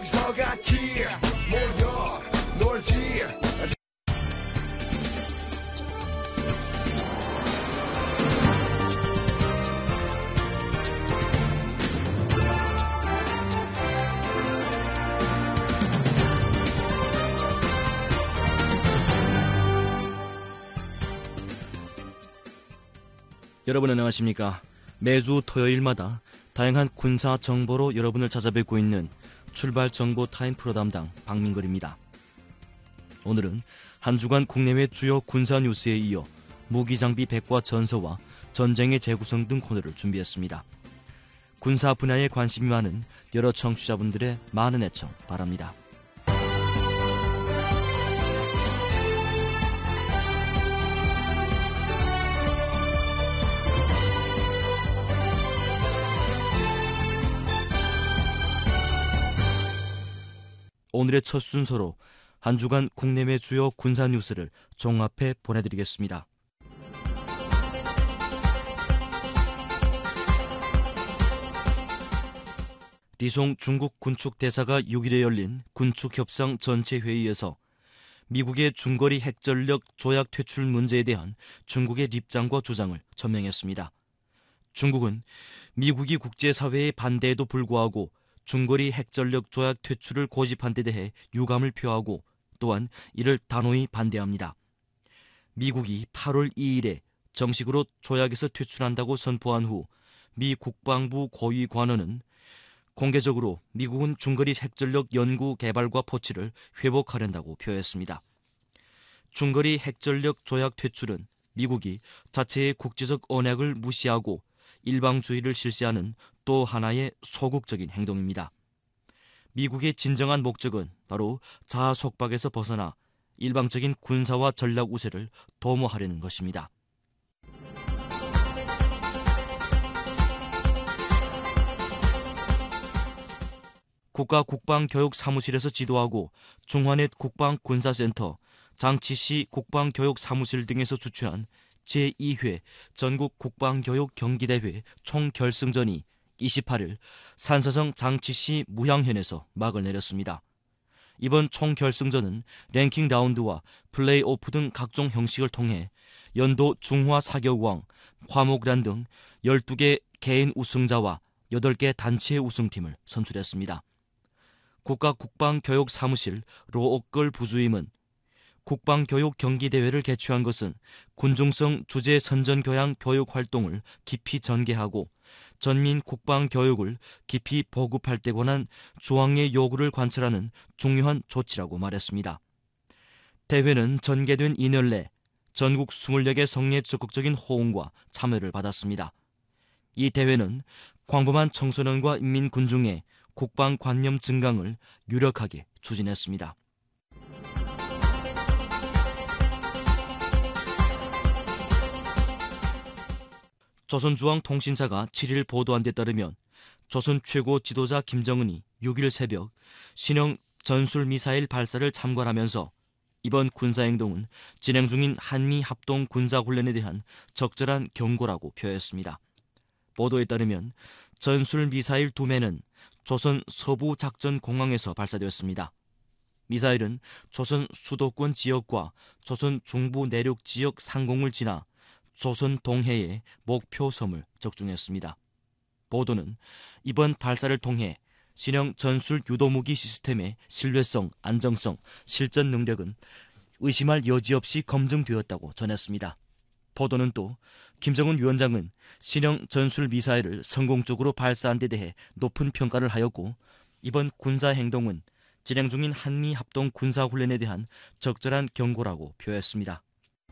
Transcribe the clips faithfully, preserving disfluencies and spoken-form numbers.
여기서 같이 모여 놀지. 여러분 안녕하십니까? 매주 토요일마다 다양한 군사 정보로 여러분을 찾아뵙고 있는 출발 정보 타임 프로 담당 박민걸입니다. 오늘은 한 주간 국내외 주요 군사 뉴스에 이어 무기 장비 백과 전서와 전쟁의 재구성 등 코너를 준비했습니다. 군사 분야에 관심이 많은 여러 청취자분들의 많은 애청 바랍니다. 오늘의 첫 순서로 한 주간 국내외 주요 군사 뉴스를 종합해 보내드리겠습니다. 리송 중국 군축 대사가 육 일에 열린 군축협상 전체 회의에서 미국의 중거리 핵전력 조약 퇴출 문제에 대한 중국의 입장과 주장을 전명했습니다. 중국은 미국이 국제사회의 반대에도 불구하고 중거리 핵전력 조약 퇴출을 고집한 데 대해 유감을 표하고 또한 이를 단호히 반대합니다. 미국이 팔월 이일에 정식으로 조약에서 퇴출한다고 선포한 후 미 국방부 고위 관원은 공개적으로 미국은 중거리 핵전력 연구 개발과 포치를 회복하려는다고 표했습니다. 중거리 핵전력 조약 퇴출은 미국이 자체의 국제적 언약을 무시하고 일방주의를 실시하는 또 하나의 소극적인 행동입니다. 미국의 진정한 목적은 바로 자아 속박에서 벗어나 일방적인 군사와 전략 우세를 도모하려는 것입니다. 국가국방교육사무실에서 지도하고 중화넷 국방군사센터, 장치시 국방교육사무실 등에서 주최한 제이 회 전국 국방교육 경기대회 총결승전이 이십팔일 산사성 장치시 무향현에서 막을 내렸습니다. 이번 총결승전은 랭킹 라운드와 플레이오프 등 각종 형식을 통해 연도 중화 사격왕, 화목란 등 열두 개 개인 우승자와 여덟 개 단체 우승팀을 선출했습니다. 국가국방교육사무실 로옥걸 부주임은 국방교육 경기대회를 개최한 것은 군중성 주제 선전교양 교육 활동을 깊이 전개하고 전민 국방교육을 깊이 보급할 때 관한 조항의 요구를 관철하는 중요한 조치라고 말했습니다. 대회는 전개된 이날 내 전국 이십여 개 성의 적극적인 호응과 참여를 받았습니다. 이 대회는 광범한 청소년과 인민군중의 국방관념 증강을 유력하게 추진했습니다. 조선중앙통신사가 칠일 보도한 데 따르면 조선 최고 지도자 김정은이 육일 새벽 신형 전술미사일 발사를 참관하면서 이번 군사행동은 진행 중인 한미 합동 군사훈련에 대한 적절한 경고라고 표했습니다. 보도에 따르면 전술미사일 두 매는 조선 서부작전공항에서 발사되었습니다. 미사일은 조선 수도권 지역과 조선 중부 내륙 지역 상공을 지나 조선 동해의 목표 섬을 적중했습니다. 보도는 이번 발사를 통해 신형 전술 유도무기 시스템의 신뢰성, 안정성, 실전 능력은 의심할 여지 없이 검증되었다고 전했습니다. 보도는 또 김정은 위원장은 신형 전술 미사일을 성공적으로 발사한 데 대해 높은 평가를 하였고 이번 군사행동은 진행 중인 한미 합동 군사훈련에 대한 적절한 경고라고 표했습니다.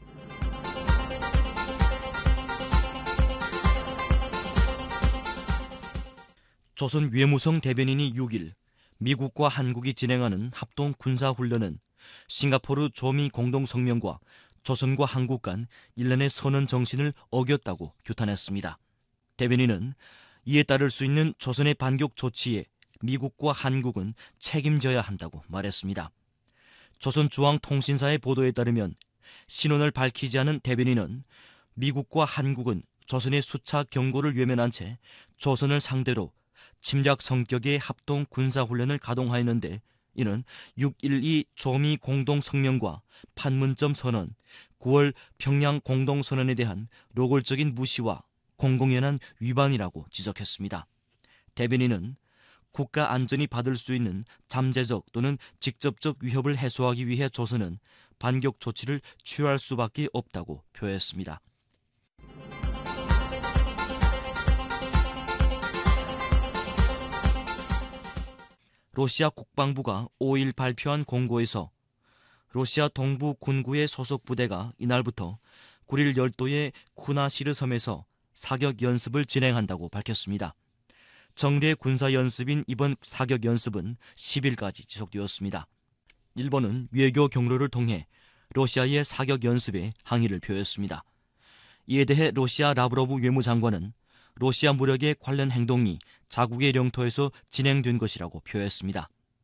조선 외무성 대변인이 육일 미국과 한국이 진행하는 합동 군사훈련은 싱가포르 조미 공동성명과 조선과 한국 간 일련의 선언 정신을 어겼다고 규탄했습니다. 대변인은 이에 따를 수 있는 조선의 반격 조치에 미국과 한국은 책임져야 한다고 말했습니다. 조선중앙통신사의 보도에 따르면 신원을 밝히지 않은 대변인은 미국과 한국은 조선의 수차 경고를 외면한 채 조선을 상대로 침략 성격의 합동 군사훈련을 가동하였는데 이는 육일이 조미 공동성명과 판문점 선언, 구월 평양 공동선언에 대한 노골적인 무시와 공공연한 위반이라고 지적했습니다. 대변인은 국가 안전이 받을 수 있는 잠재적 또는 직접적 위협을 해소하기 위해 조선은 반격 조치를 취할 수밖에 없다고 표했습니다. 러시아 국방부가 오일 발표한 공고에서 러시아 동부 군구의 소속 부대가 이날부터 구릴 열도의 쿠나시르 섬에서 사격 연습을 진행한다고 밝혔습니다. 정례 군사 연습인 이번 사격 연습은 십 일까지 지속되었습니다. 일본은 외교 경로를 통해 러시아의 사격 연습에 항의를 표했습니다. 이에 대해 러시아 라브로브 외무장관은 러시아 무력의 관련 행동이 자국의 영토에서 진행된 것이라고 표했습니다.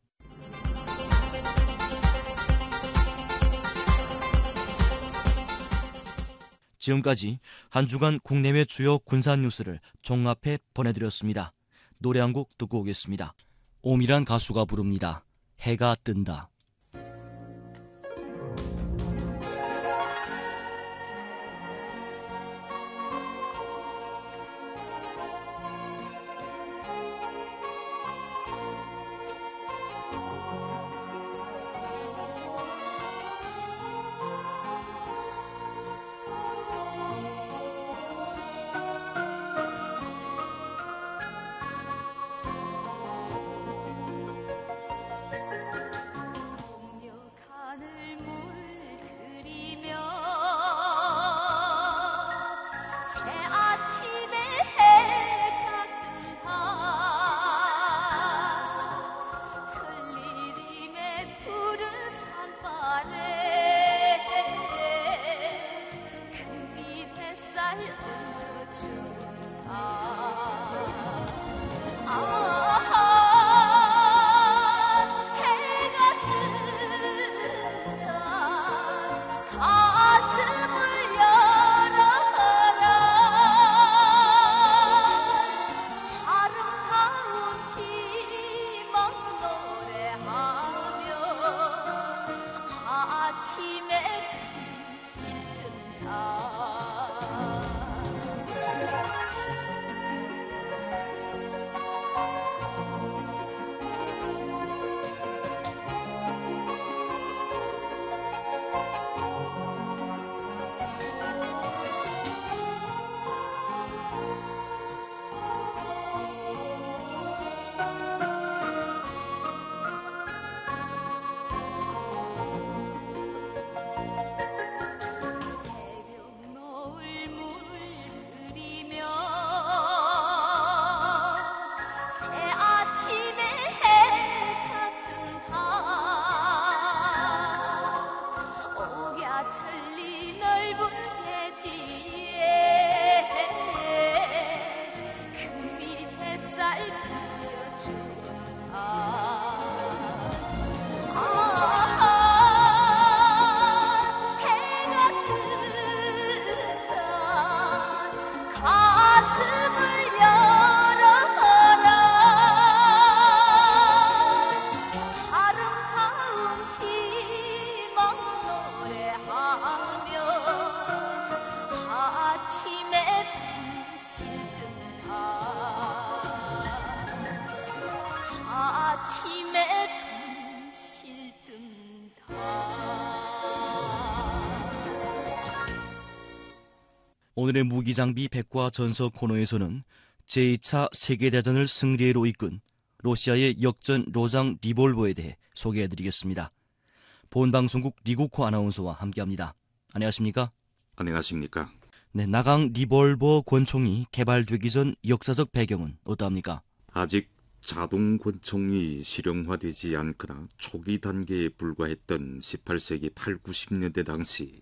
지금까지 한 주간 국내외 주요 군사 뉴스를 종합해 보내드렸습니다. 노래 한 곡 듣고 오겠습니다. 오미란 가수가 부릅니다. 해가 뜬다. 오늘의 무기장비 백과 전서 코너에서는 제이 차 세계대전을 승리로 이끈 러시아의 역전 로장 리볼버에 대해 소개해드리겠습니다. 본방송국 리구코 아나운서와 함께합니다. 안녕하십니까? 안녕하십니까? 네, 나강 리볼버 권총이 개발되기 전 역사적 배경은 어떠합니까? 아직 자동 권총이 실용화되지 않거나 초기 단계에 불과했던 십팔 세기 팔, 구십 년대 당시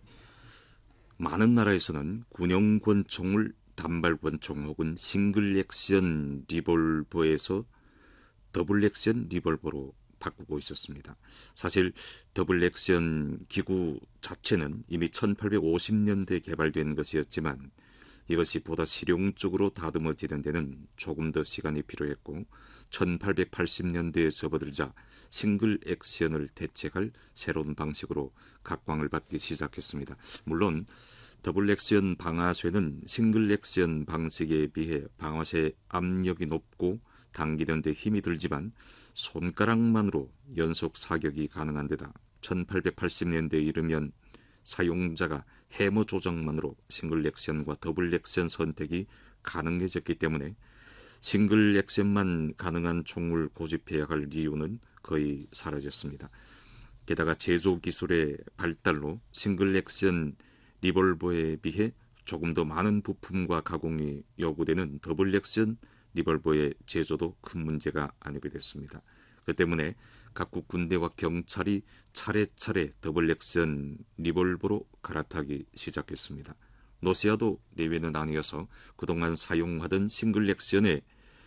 많은 나라에서는 군용 권총을 단발 권총 혹은 싱글 액션 리볼버에서 더블 액션 리볼버로 바꾸고 있었습니다. 사실 더블 액션 기구 자체는 이미 천팔백오십 년대에 개발된 것이었지만 이것이 보다 실용적으로 다듬어지는 데는 조금 더 시간이 필요했고 천팔백팔십 년대에 접어들자 싱글 액션을 대체할 새로운 방식으로 각광을 받기 시작했습니다. 물론 더블 액션 방아쇠는 싱글 액션 방식에 비해 방아쇠 압력이 높고 당기는 데 힘이 들지만 손가락만으로 연속 사격이 가능한 데다 천팔백팔십 년대에 이르면 사용자가 해머 조정만으로 싱글 액션과 더블 액션 선택이 가능해졌기 때문에 싱글 액션만 가능한 총을 고집해야 할 이유는 거의 사라졌습니다. 게다가 제조 기술의 발달로 싱글 액션 리볼버에 비해 조금 더 많은 부품과 가공이 요구되는 더블 액션 리볼버의 제조도 큰 문제가 아니게 됐습니다. 그 때문에 각국 군대와 경찰이 차례차례 더블 액션 리볼버로 갈아타기 시작했습니다. 러시아도 예외는 아니어서 그동안 사용하던 싱글 액션의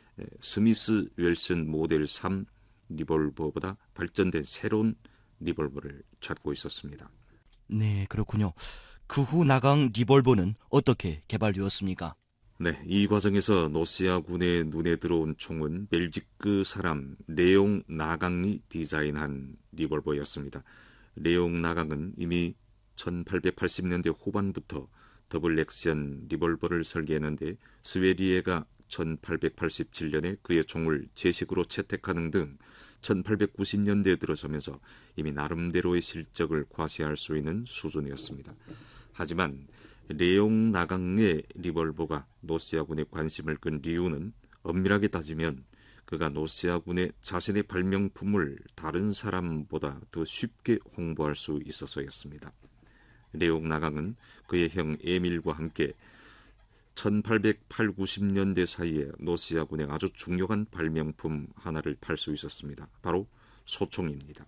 스미스 웰슨 모델 삼 리볼버보다 발전된 새로운 리볼버를 찾고 있었습니다. 네, 그렇군요. 그 후 나강 리볼버는 어떻게 개발되었습니까? 네, 이 과정에서 러시아군의 눈에 들어온 총은 벨지크 사람 레옹 나강이 디자인한 리볼버였습니다. 레옹 나강은 이미 천팔백팔십 년대 후반부터 더블 액션 리볼버를 설계했는데 스웨리에가 천팔백팔십칠 년에 그의 총을 제식으로 채택하는 등 천팔백구십 년대에 들어서면서 이미 나름대로의 실적을 과시할 수 있는 수준이었습니다. 하지만 레옹 나강의 리볼버가 러시아군의 관심을 끈 이유는 엄밀하게 따지면 그가 러시아군의 자신의 발명품을 다른 사람보다 더 쉽게 홍보할 수 있어서였습니다. 레옹 나강은 그의 형 에밀과 함께 천팔백팔, 구십 년대 사이에 러시아군의 아주 중요한 발명품 하나를 팔 수 있었습니다. 바로 소총입니다.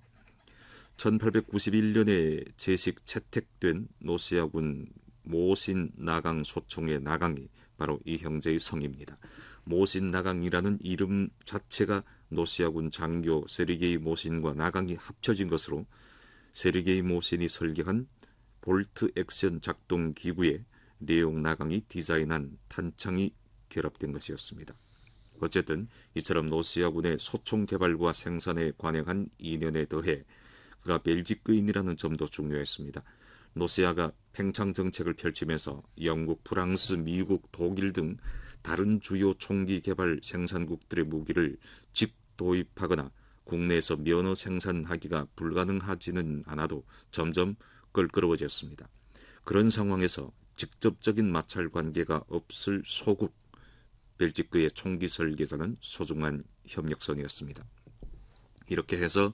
천팔백구십일 년에 제식 채택된 러시아군 모신 나강 소총의 나강이 바로 이 형제의 성입니다. 모신 나강이라는 이름 자체가 러시아군 장교 세르게이 모신과 나강이 합쳐진 것으로 세르게이 모신이 설계한 볼트 액션 작동 기구에 레옹 나강이 디자인한 탄창이 결합된 것이었습니다. 어쨌든 이처럼 러시아군의 소총 개발과 생산에 관여한 이 년에 더해 그가 벨지크인이라는 점도 중요했습니다. 러시아가 팽창 정책을 펼치면서 영국, 프랑스, 미국, 독일 등 다른 주요 총기 개발 생산국들의 무기를 직도입하거나 국내에서 면허 생산하기가 불가능하지는 않아도 점점 껄끄러워졌습니다. 그런 상황에서 직접적인 마찰 관계가 없을 소국 벨지크의 총기 설계자는 소중한 협력선이었습니다. 이렇게 해서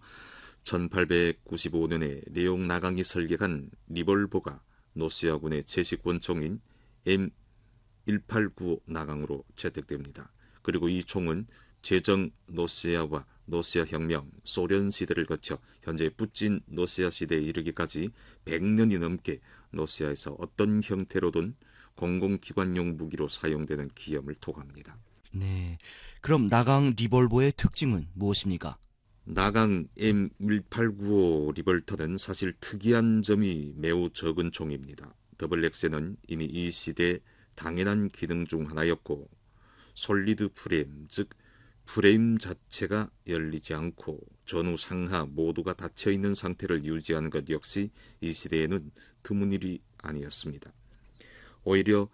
천팔백구십오 년에 레옹 나강이 설계한 리볼버가 러시아군의 제식 권총인 엠 천팔백구십오 나강으로 채택됩니다. 그리고 이 총은 제정 러시아와 러시아 혁명, 소련 시대를 거쳐 현재 푸틴 러시아 시대에 이르기까지 백 년이 넘게 러시아에서 어떤 형태로든 공공기관용 무기로 사용되는 기염을 토갑니다. 네, 그럼 나강 리볼버의 특징은 무엇입니까? 나강 엠 천팔백구십오 리볼터는 사실 특이한 점이 매우 적은 총입니다. 더블 액션은 이미 이 시대의 당연한 기능 중 하나였고 솔리드 프레임, 즉 프레임 자체가 열리지 않고 전후 상하 모두가 닫혀있는 상태를 유지하는 것 역시 이 시대에는 드문 일이 아니었습니다. 오히려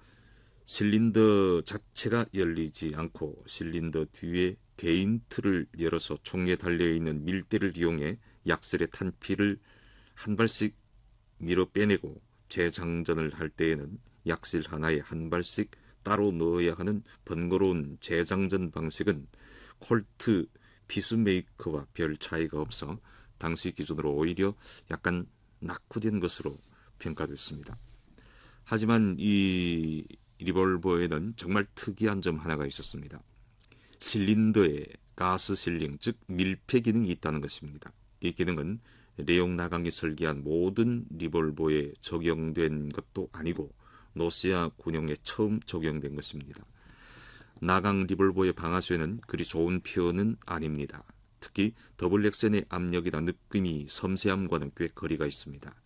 실린더 자체가 열리지 않고 실린더 뒤에 개인 틀을 열어서 총에 달려있는 밀대를 이용해 약슬의 탄피를 한 발씩 밀어 빼내고 재장전을 할 때에는 약실 하나에 한 발씩 따로 넣어야 하는 번거로운 재장전 방식은 콜트 피스메이커와 별 차이가 없어 당시 기준으로 오히려 약간 낙후된 것으로 평가됐습니다. 하지만 이 리볼버에는 정말 특이한 점 하나가 있었습니다. 실린더에 가스 실링, 즉 밀폐 기능이 있다는 것입니다. 이 기능은 레옹 나강이 설계한 모든 리볼버에 적용된 것도 아니고 러시아 군용에 처음 적용된 것입니다. 나강 리볼버의 방아쇠는 그리 좋은 표현은 아닙니다. 특히 더블 액션의 압력이나 느낌이 섬세함과는 꽤 거리가 있습니다.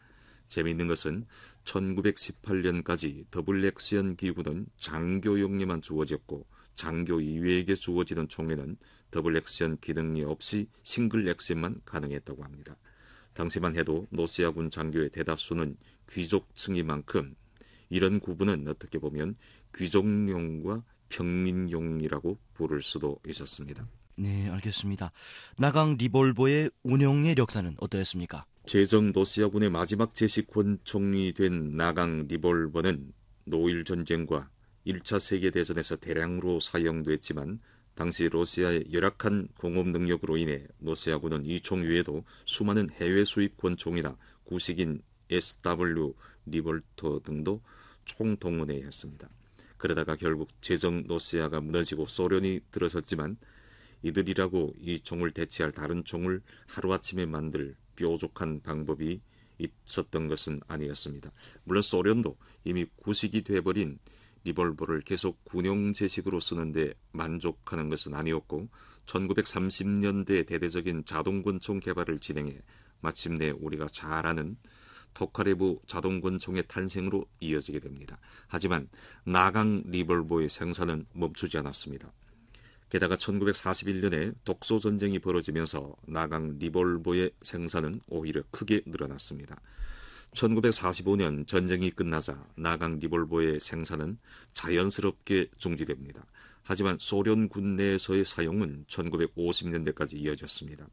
재미있는 것은 천구백십팔 년까지 더블 액션 기구는 장교용에만 주어졌고 장교 이외에게 주어지던 총에는 더블 액션 기능이 없이 싱글 액션만 가능했다고 합니다. 당시만 해도 노시아군 장교의 대다수는 귀족층이만큼 이런 구분은 어떻게 보면 귀족용과 평민용이라고 부를 수도 있었습니다. 네, 알겠습니다. 나강 리볼버의 운영의 역사는 어떠했습니까? 제정 노시아군의 마지막 제식권 총이 된 나강 리볼버는 노일 전쟁과 일 차 세계대전에서 대량으로 사용됐지만 당시 러시아의 열악한 공업 능력으로 인해 노시아군은 이 총 외에도 수많은 해외 수입 권총이나 구식인 에스더블유 리볼터 등도 총동원해야 했습니다. 그러다가 결국 제정 노시아가 무너지고 소련이 들어섰지만 이들이라고 이 총을 대체할 다른 총을 하루아침에 만들 뾰족한 방법이 있었던 것은 아니었습니다. 물론 소련도 이미 구식이 돼버린 리볼버를 계속 군용 제식으로 쓰는데 만족하는 것은 아니었고 천구백삼십 년대 대대적인 자동권총 개발을 진행해 마침내 우리가 잘 아는 토카레브 자동권총의 탄생으로 이어지게 됩니다. 하지만 나강 리볼버의 생산은 멈추지 않았습니다. 게다가 천구백사십일 년에 독소전쟁이 벌어지면서 나강 리볼버의 생산은 오히려 크게 늘어났습니다. 천구백사십오 년 전쟁이 끝나자 나강 리볼버의 생산은 자연스럽게 중지됩니다. 하지만 소련군 내에서의 사용은 천구백오십 년대까지 이어졌습니다.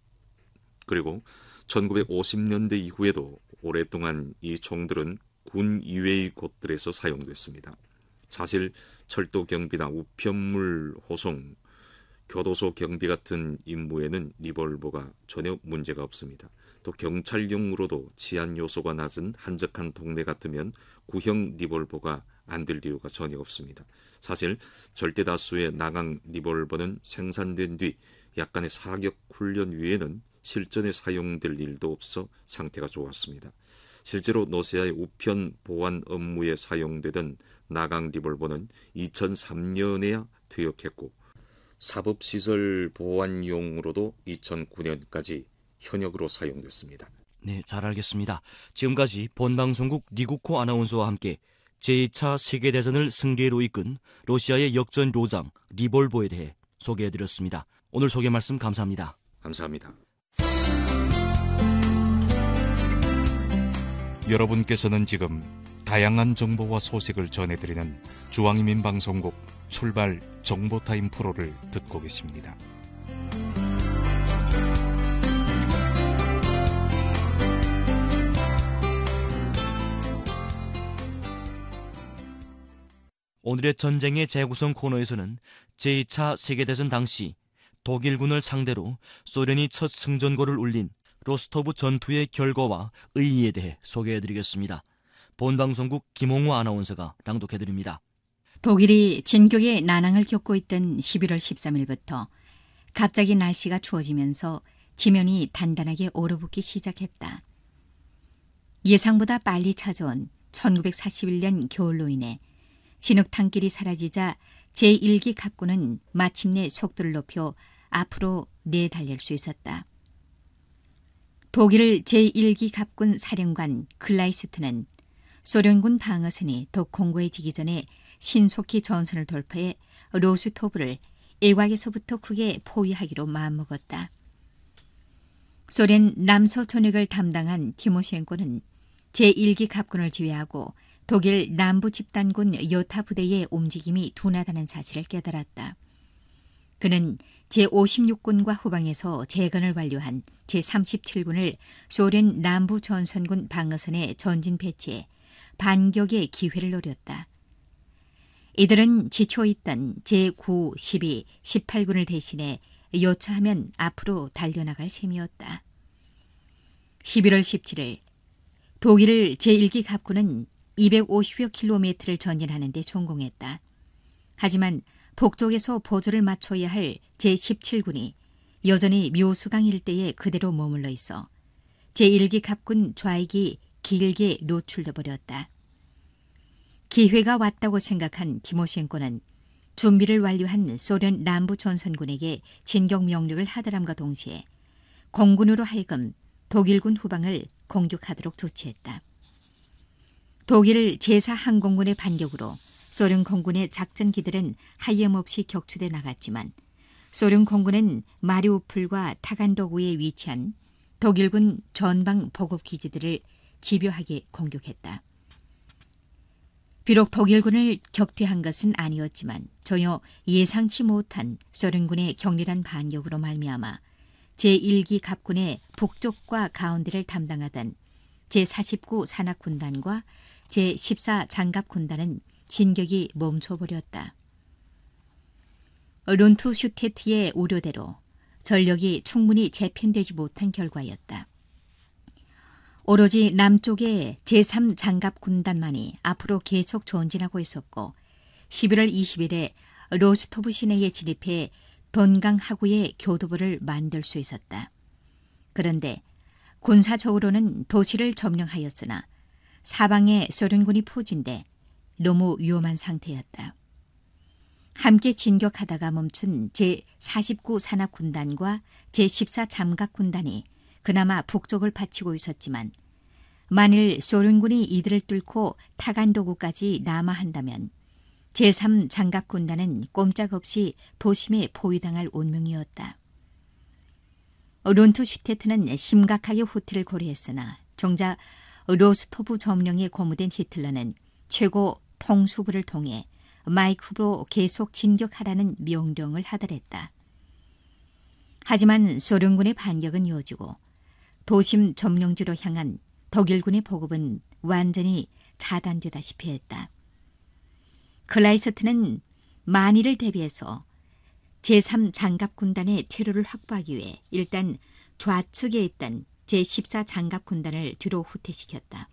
그리고 천구백오십 년대 이후에도 오랫동안 이 총들은 군 이외의 곳들에서 사용됐습니다. 사실 철도 경비나 우편물 호송, 교도소 경비 같은 임무에는 리볼버가 전혀 문제가 없습니다. 또 경찰용으로도 치안 요소가 낮은 한적한 동네 같으면 구형 리볼버가 안 될 이유가 전혀 없습니다. 사실 절대 다수의 나강 리볼버는 생산된 뒤 약간의 사격 훈련 위에는 실전에 사용될 일도 없어 상태가 좋았습니다. 실제로 노시아의 우편 보안 업무에 사용되던 나강 리볼버는 이천삼 년에야 퇴역했고 사법시설 보안용으로도 이천구 년까지 현역으로 사용됐습니다. 네, 잘 알겠습니다. 지금까지 본방송국 리구코 아나운서와 함께 제이 차 세계대전을 승리로 이끈 러시아의 역전 요장 리볼버에 대해 소개해드렸습니다. 오늘 소개 말씀 감사합니다. 감사합니다. 여러분께서는 지금 다양한 정보와 소식을 전해드리는 중앙인민방송국 출발 정보타임 프로를 듣고 계십니다. 오늘의 전쟁의 재구성 코너에서는 제이 차 세계대전 당시 독일군을 상대로 소련이 첫 승전고를 울린 로스토브 전투의 결과와 의의에 대해 소개해드리겠습니다. 본방송국 김홍호 아나운서가 낭독해드립니다. 독일이 진격의 난항을 겪고 있던 십일월 십삼일부터 갑자기 날씨가 추워지면서 지면이 단단하게 얼어붙기 시작했다. 예상보다 빨리 찾아온 천구백사십일 년 겨울로 인해 진흙탕길이 사라지자 제일 기 갑군은 마침내 속도를 높여 앞으로 내달릴 수 있었다. 독일 제일 기 갑군 사령관 클라이스트는 소련군 방어선이 더 공고해지기 전에 신속히 전선을 돌파해 로스토브를 일각에서부터 크게 포위하기로 마음먹었다. 소련 남서전역을 담당한 티모셴코는 제일 기 갑군을 지휘하고 독일 남부 집단군 요타 부대의 움직임이 둔하다는 사실을 깨달았다. 그는 제오십육 군과 후방에서 재건을 완료한 제삼십칠 군을 소련 남부 전선군 방어선에 전진 배치해 반격의 기회를 노렸다. 이들은 지쳐있던 제구, 십이, 십팔 군을 대신해 요차하면 앞으로 달려나갈 셈이었다. 십일월 십칠일 독일 제일 기 갑군은 이백오십여 킬로미터를 전진하는 데 성공했다. 하지만 북쪽에서 보조를 맞춰야 할 제십칠 군이 여전히 묘수강 일대에 그대로 머물러 있어 제일 기 갑군 좌익이 길게 노출돼 버렸다. 기회가 왔다고 생각한 티모셴코는 준비를 완료한 소련 남부 전선군에게 진격 명령을 하더람과 동시에 공군으로 하여금 독일군 후방을 공격하도록 조치했다. 독일 제사 항공군의 반격으로 소련 공군의 작전기들은 하염없이 격추돼 나갔지만 소련 공군은 마리우폴과 타간로그에 위치한 독일군 전방 보급기지들을 집요하게 공격했다. 비록 독일군을 격퇴한 것은 아니었지만 전혀 예상치 못한 소련군의 격렬한 반격으로 말미암아 제일 기 갑군의 북쪽과 가운데를 담당하던 제사십구 산악군단과 제십사 장갑군단은 진격이 멈춰버렸다. 룬투슈테트의 우려대로 전력이 충분히 재편되지 못한 결과였다. 오로지 남쪽의 제삼 장갑군단만이 앞으로 계속 전진하고 있었고 십일월 이십일에 로스토브 시내에 진입해 돈강 하구의 교두보를 만들 수 있었다. 그런데 군사적으로는 도시를 점령하였으나 사방에 소련군이 포진돼 너무 위험한 상태였다. 함께 진격하다가 멈춘 제사십구 산악군단과 제십사 장갑군단이 그나마 북쪽을 바치고 있었지만 만일 소련군이 이들을 뚫고 타간로그까지 남하한다면 제삼 장갑군단은 꼼짝없이 도심에 포위당할 운명이었다. 룬투슈테트는 심각하게 후퇴를 고려했으나 정작 로스토브 점령에 고무된 히틀러는 최고 통수부를 통해 마이쿰으로 계속 진격하라는 명령을 하달했다. 하지만 소련군의 반격은 이어지고 도심 점령지로 향한 독일군의 보급은 완전히 차단되다시피 했다. 클라이스트는 만일을 대비해서 제삼 장갑군단의 퇴로를 확보하기 위해 일단 좌측에 있던 제십사 장갑군단을 뒤로 후퇴시켰다.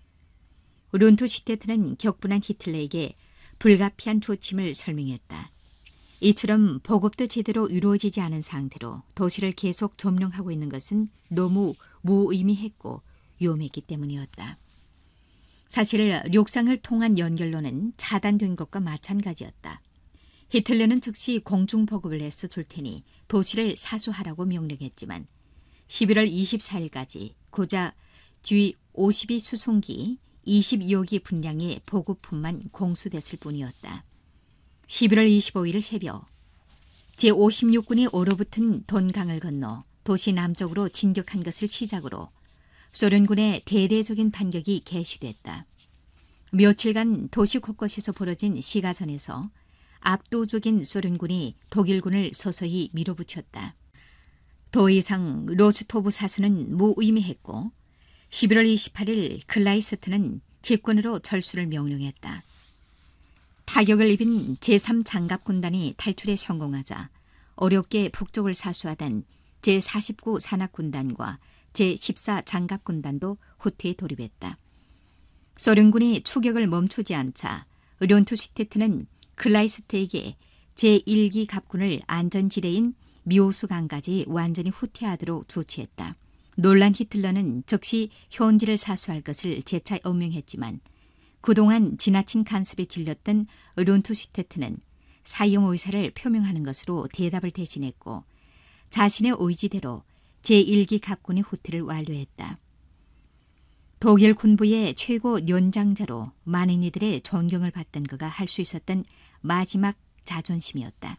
룬투슈테트는 격분한 히틀러에게 불가피한 조짐을 설명했다. 이처럼 보급도 제대로 이루어지지 않은 상태로 도시를 계속 점령하고 있는 것은 너무 무의미했고 위험했기 때문이었다. 사실 륙상을 통한 연결로는 차단된 것과 마찬가지였다. 히틀러는 즉시 공중보급을 해서 줄 테니 도시를 사수하라고 명령했지만 십일월 이십사일까지 고작 쥐 오십이 수송기 이십이호 기 분량의 보급품만 공수됐을 뿐이었다. 십일월 이십오일 새벽 제오십육 군이 얼어붙은 돈강을 건너 도시 남쪽으로 진격한 것을 시작으로 소련군의 대대적인 반격이 개시됐다. 며칠간 도시 곳곳에서 벌어진 시가전에서 압도적인 소련군이 독일군을 서서히 밀어붙였다. 더 이상 로스토브 사수는 무의미했고 십일월 이십팔일 클라이스트는 집권으로 철수를 명령했다. 타격을 입은 제삼 장갑군단이 탈출에 성공하자 어렵게 북쪽을 사수하던 제사십구 산악군단과 제십사 장갑군단도 후퇴에 돌입했다. 소련군이 추격을 멈추지 않자 룬투슈테트는 클라이스트에게 제일 기 갑군을 안전지대인 미오수강까지 완전히 후퇴하도록 조치했다. 놀란 히틀러는 즉시 현지를 사수할 것을 재차 엄명했지만 그동안 지나친 간섭에 질렸던 룬투슈테트는 사형 의사를 표명하는 것으로 대답을 대신했고 자신의 의지대로 제일 기 갑군의 후퇴를 완료했다. 독일 군부의 최고 연장자로 많은 이들의 존경을 받던 그가 할 수 있었던 마지막 자존심이었다.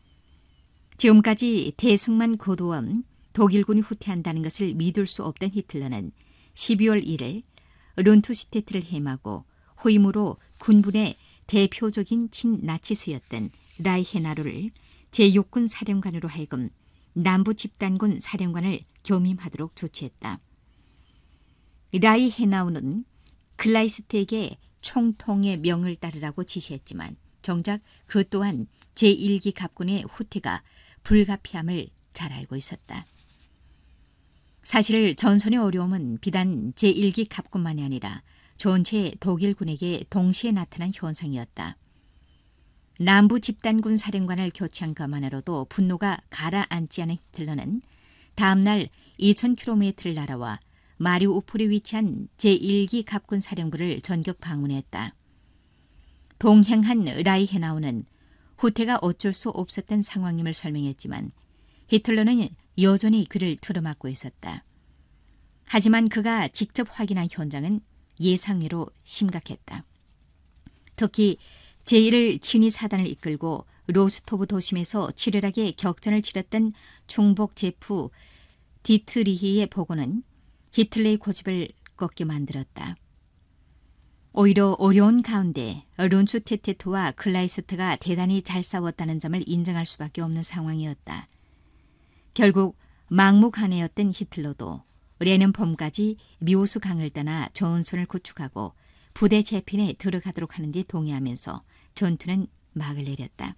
지금까지 대승만 거두온 독일군이 후퇴한다는 것을 믿을 수 없던 히틀러는 십이월 일일 룬투슈테트를 해임하고 후임으로 군부의 대표적인 친나치스였던 라이헤나루를 제육 군 사령관으로 하여금 남부 집단군 사령관을 겸임하도록 조치했다. 라이헤나우는 클라이스트에게 총통의 명을 따르라고 지시했지만 정작 그 또한 제일 기 갑군의 후퇴가 불가피함을 잘 알고 있었다. 사실 전선의 어려움은 비단 제일 기 갑군만이 아니라 전체 독일군에게 동시에 나타난 현상이었다. 남부 집단군 사령관을 교체한 것만으로도 분노가 가라앉지 않은 히틀러는 다음날 이천 킬로미터를 날아와 마리우폴에 위치한 제일 기 갑군 사령부를 전격 방문했다. 동행한 라이헤나우는 후퇴가 어쩔 수 없었던 상황임을 설명했지만 히틀러는 여전히 그를 틀어막고 있었다. 하지만 그가 직접 확인한 현장은 예상외로 심각했다. 특히 제일을 친위 사단을 이끌고 로스토브 도심에서 치열하게 격전을 치렀던 충복 제프 디트리히의 보고는 히틀러의 고집을 꺾게 만들었다. 오히려 어려운 가운데 론슈테테트와 클라이스트가 대단히 잘 싸웠다는 점을 인정할 수밖에 없는 상황이었다. 결국 막무가내였던 히틀러도 레는 봄까지 미오수 강을 떠나 전선을 구축하고 부대 재편에 들어가도록 하는 데 동의하면서 전투는 막을 내렸다.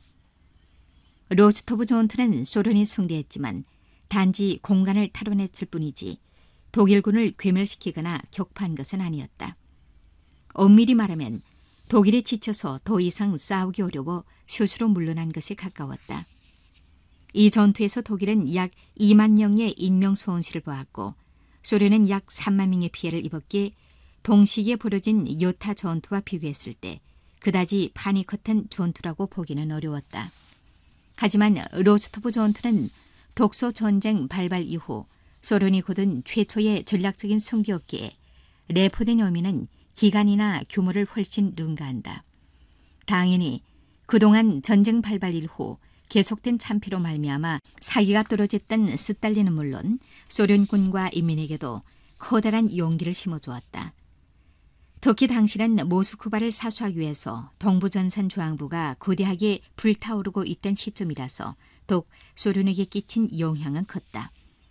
로스토브 전투는 소련이 승리했지만 단지 공간을 탈환했을 뿐이지 독일군을 괴멸시키거나 격파한 것은 아니었다. 엄밀히 말하면 독일이 지쳐서 더 이상 싸우기 어려워 스스로 물러난 것이 가까웠다. 이 전투에서 독일은 약 이만 명의 인명 손실을 보았고 소련은 약 삼만 명의 피해를 입었기에 동시기에 벌어진 요타 전투와 비교했을 때 그다지 판이 컸던 전투라고 보기는 어려웠다. 하지만 로스토브 전투는 독소 전쟁 발발 이후 소련이 거둔 최초의 전략적인 승리였기에 레포된 의미는 기간이나 규모를 훨씬 능가한다. 당연히 그동안 전쟁 발발 이후 계속된 참패로 말미암아 사기가 떨어졌던 스탈린은 물론 소련군과 인민에게도 커다란 용기를 심어주었다. 특히 당시는 모스크바를 사수하기 위해서 동부전선 중앙부가 거대하게 불타오르고 있던 시점이라서 더욱 소련에게 끼친 영향은 컸다.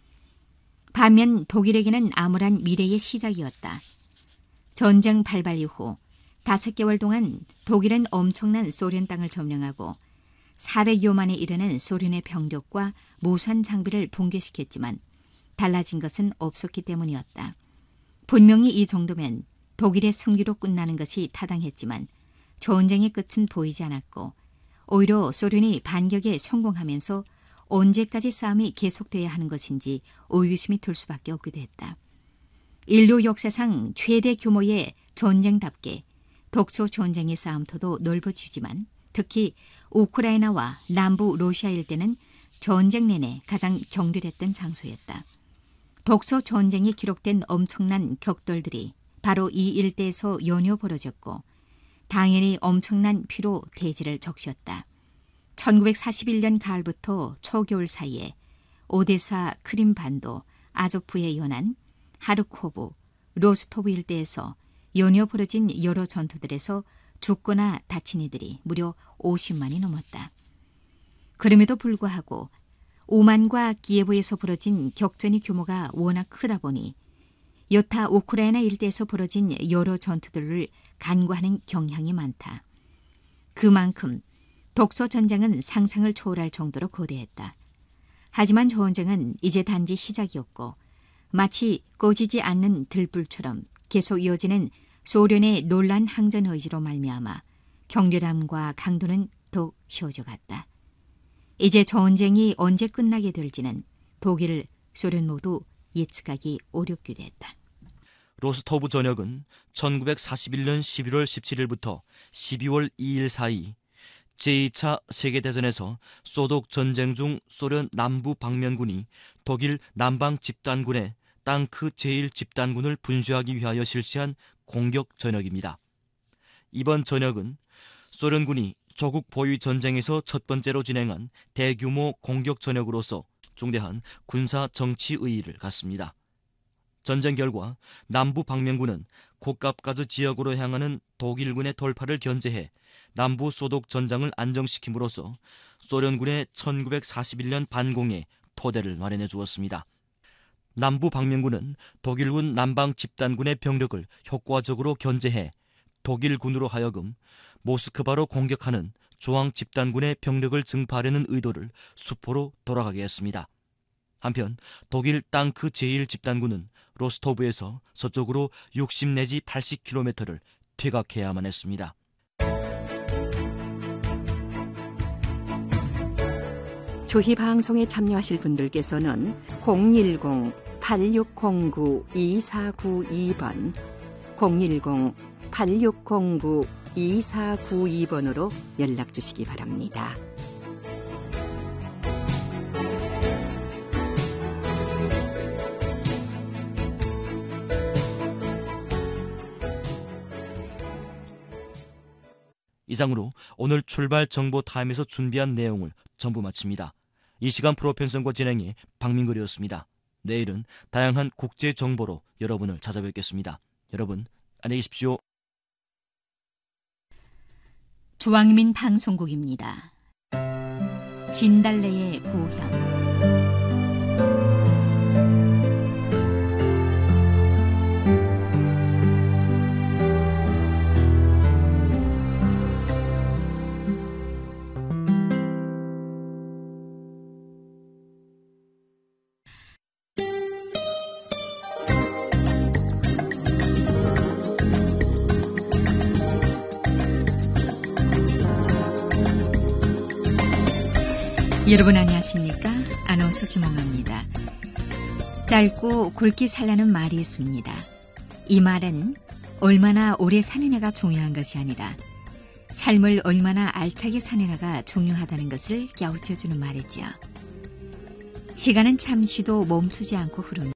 반면 독일에게는 암울한 미래의 시작이었다. 전쟁 발발 이후 다섯 개월 동안 독일은 엄청난 소련 땅을 점령하고 사백여만에 이르는 소련의 병력과 무수한 장비를 붕괴시켰지만 달라진 것은 없었기 때문이었다. 분명히 이 정도면 독일의 승리로 끝나는 것이 타당했지만 전쟁의 끝은 보이지 않았고 오히려 소련이 반격에 성공하면서 언제까지 싸움이 계속돼야 하는 것인지 의구심이 들 수밖에 없기도 했다. 인류 역사상 최대 규모의 전쟁답게 독소 전쟁의 싸움터도 넓어지지만 특히 우크라이나와 남부 러시아 일대는 전쟁 내내 가장 격렬했던 장소였다. 독소 전쟁이 기록된 엄청난 격돌들이 바로 이 일대에서 연이어 벌어졌고 당연히 엄청난 피로 대지를 적셨다. 천구백사십일 년 가을부터 초겨울 사이에 오데사, 크림반도, 아조프에 연안, 하르코브, 로스토브 일대에서 연이어 벌어진 여러 전투들에서 죽거나 다친 이들이 무려 오십만이 넘었다. 그럼에도 불구하고 우만과 기예브에서 벌어진 격전의 규모가 워낙 크다 보니 여타 우크라이나 일대에서 벌어진 여러 전투들을 간과하는 경향이 많다. 그만큼 독소 전쟁은 상상을 초월할 정도로 거대했다. 하지만 전쟁은 이제 단지 시작이었고 마치 꺼지지 않는 들불처럼 계속 이어지는 소련의 놀란 항전 의지로 말미암아 격렬함과 강도는 더욱 쉬워져갔다. 이제 전쟁이 언제 끝나게 될지는 독일, 소련 모두 예측하기 어렵기도 했다. 로스토브 전역은 천구백사십일 년 십일월 십칠일부터 십이월 이일 사이 제이 차 세계대전에서 소독 전쟁 중 소련 남부 방면군이 독일 남방 집단군의 땅크 제일 집단군을 분쇄하기 위하여 실시한 공격 전역입니다. 이번 전역은 소련군이 조국 보위 전쟁에서 첫 번째로 진행한 대규모 공격 전역으로서 중대한 군사 정치 의의를 갖습니다. 전쟁 결과 남부 방면군은 고갑가즈 지역으로 향하는 독일군의 돌파를 견제해 남부 소독 전장을 안정시킴으로써 소련군의 천구백사십일 년 반공에 토대를 마련해 주었습니다. 남부 방면군은 독일군 남방 집단군의 병력을 효과적으로 견제해 독일군으로 하여금 모스크바로 공격하는 조항 집단군의 병력을 증파하려는 의도를 수포로 돌아가게 했습니다. 한편 독일 땅크 제일 집단군은 로스토브에서 서쪽으로 육십 내지 팔십 킬로미터를 퇴각해야만 했습니다. 조희 방송에 참여하실 분들께서는 공일공 팔육공구 이사구이 번, 공일공 팔육공구 이사구이 번으로 연락 주시기 바랍니다. 이상으로 오늘 출발 정보 타임에서 준비한 내용을 전부 마칩니다. 이 시간 프로 편성과 진행의 박민글이었습니다. 내일은 다양한 국제 정보로 여러분을 찾아뵙겠습니다. 여러분 안녕히 계십시오. 조왕민 방송국입니다. 진달래의 고향. 여러분 안녕하십니까? 아나운서 김홍아입니다. 짧고 굵게 살라는 말이 있습니다. 이 말은 얼마나 오래 사느냐가 중요한 것이 아니라 삶을 얼마나 알차게 사느냐가 중요하다는 것을 갸우쳐주는 말이죠. 시간은 잠시도 멈추지 않고 흐릅니다.